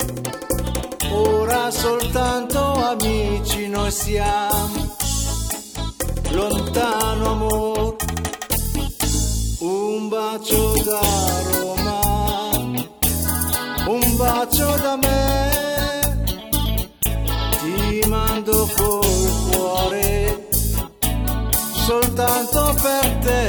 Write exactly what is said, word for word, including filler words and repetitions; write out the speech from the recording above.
ora soltanto amici noi siamo, lontano amor, un bacio da Roma, un bacio da me, ti mando col cuore, soltanto per te.